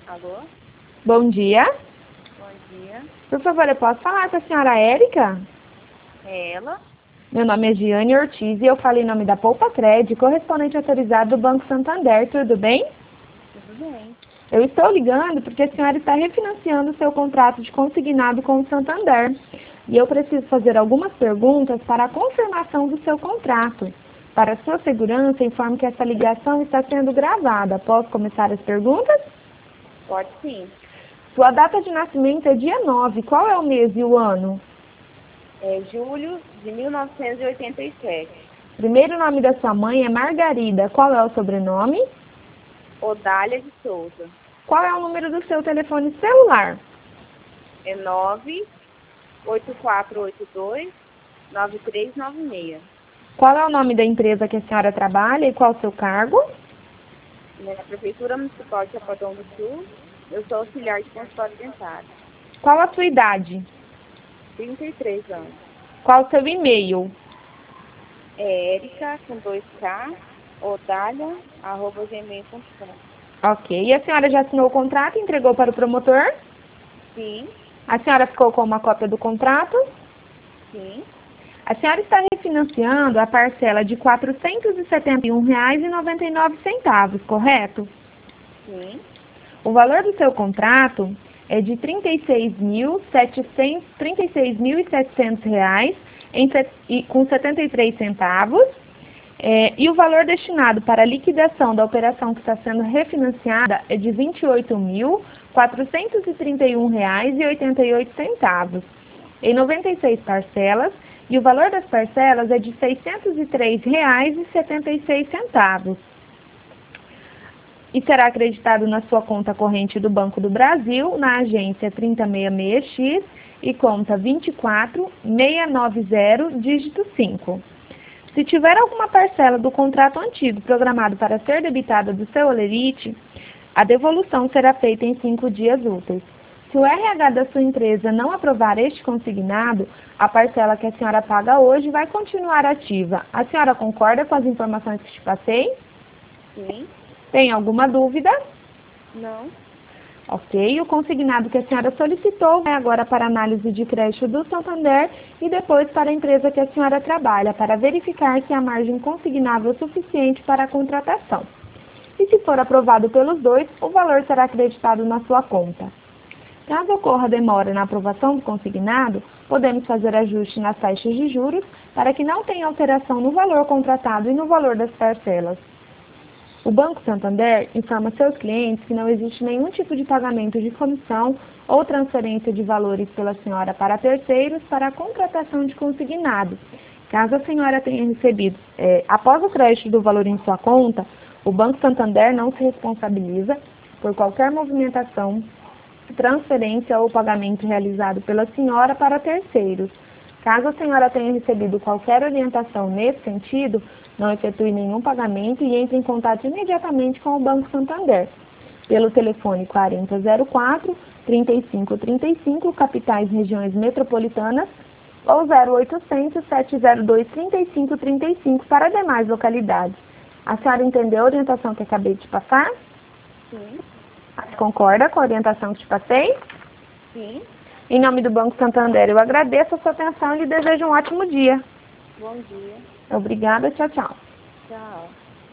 Alô? Bom dia. Bom dia. Por favor, eu posso falar com a senhora Érica? É ela? Meu nome é Giane Ortiz e eu falo em nome da Poupa Cred, correspondente autorizado do Banco Santander. Tudo bem? Tudo bem. Eu estou ligando porque a senhora está refinanciando o seu contrato de consignado com o Santander. E eu preciso fazer algumas perguntas para a confirmação do seu contrato. Para sua segurança, informo que essa ligação está sendo gravada. Posso começar as perguntas? Pode sim. Sua data de nascimento é dia 9. Qual é o mês e o ano? É julho de 1987. Primeiro nome da sua mãe é Margarida. Qual é o sobrenome? Odália de Souza. Qual é o número do seu telefone celular? É 98482-9396. Qual é o nome da empresa que a senhora trabalha e qual o seu cargo? Na Prefeitura Municipal de Chapadão do Sul, eu sou auxiliar de consultório dentário. Qual a sua idade? 33 anos. Qual o seu e-mail? É Érica, com 2K, odália@gmail.com. Ok. E a senhora já assinou o contrato e entregou para o promotor? Sim, A senhora ficou com uma cópia do contrato? sim, A senhora está refinanciando a parcela de R$ 471,99, correto? sim, O valor do seu contrato é de R$ 36.700 com 73 centavos. E o valor destinado para a liquidação da operação que está sendo refinanciada é de R$ 28.431,88, em 96 parcelas, e o valor das parcelas é de R$ 603,76. E será acreditado na sua conta corrente do Banco do Brasil, na agência 3066X e conta 24690, dígito 5. Se tiver alguma parcela do contrato antigo programado para ser debitada do seu holerite, a devolução será feita em 5 dias úteis. Se o RH da sua empresa não aprovar este consignado, a parcela que a senhora paga hoje vai continuar ativa. A senhora concorda com as informações que te passei? sim. Tem alguma dúvida? Não. Ok, o consignado que a senhora solicitou vai agora para análise de crédito do Santander e depois para a empresa que a senhora trabalha, para verificar se a margem consignável é suficiente para a contratação. E se for aprovado pelos dois, o valor será acreditado na sua conta. Caso ocorra demora na aprovação do consignado, podemos fazer ajuste nas taxas de juros para que não tenha alteração no valor contratado e no valor das parcelas. O Banco Santander informa seus clientes que não existe nenhum tipo de pagamento de comissão ou transferência de valores pela senhora para terceiros para a contratação de consignado. Caso a senhora tenha recebido, após o crédito do valor em sua conta, o Banco Santander não se responsabiliza por qualquer movimentação, transferência ou pagamento realizado pela senhora para terceiros. Caso a senhora tenha recebido qualquer orientação nesse sentido, não efetue nenhum pagamento e entre em contato imediatamente com o Banco Santander, pelo telefone 4004-3535, capitais regiões metropolitanas, ou 0800-702-3535 para demais localidades. A senhora entendeu a orientação que acabei de passar? Sim. Concorda com a orientação que te passei? Sim. Em nome do Banco Santander, eu agradeço a sua atenção e lhe desejo um ótimo dia. Bom dia. Obrigada, tchau, tchau. Tchau.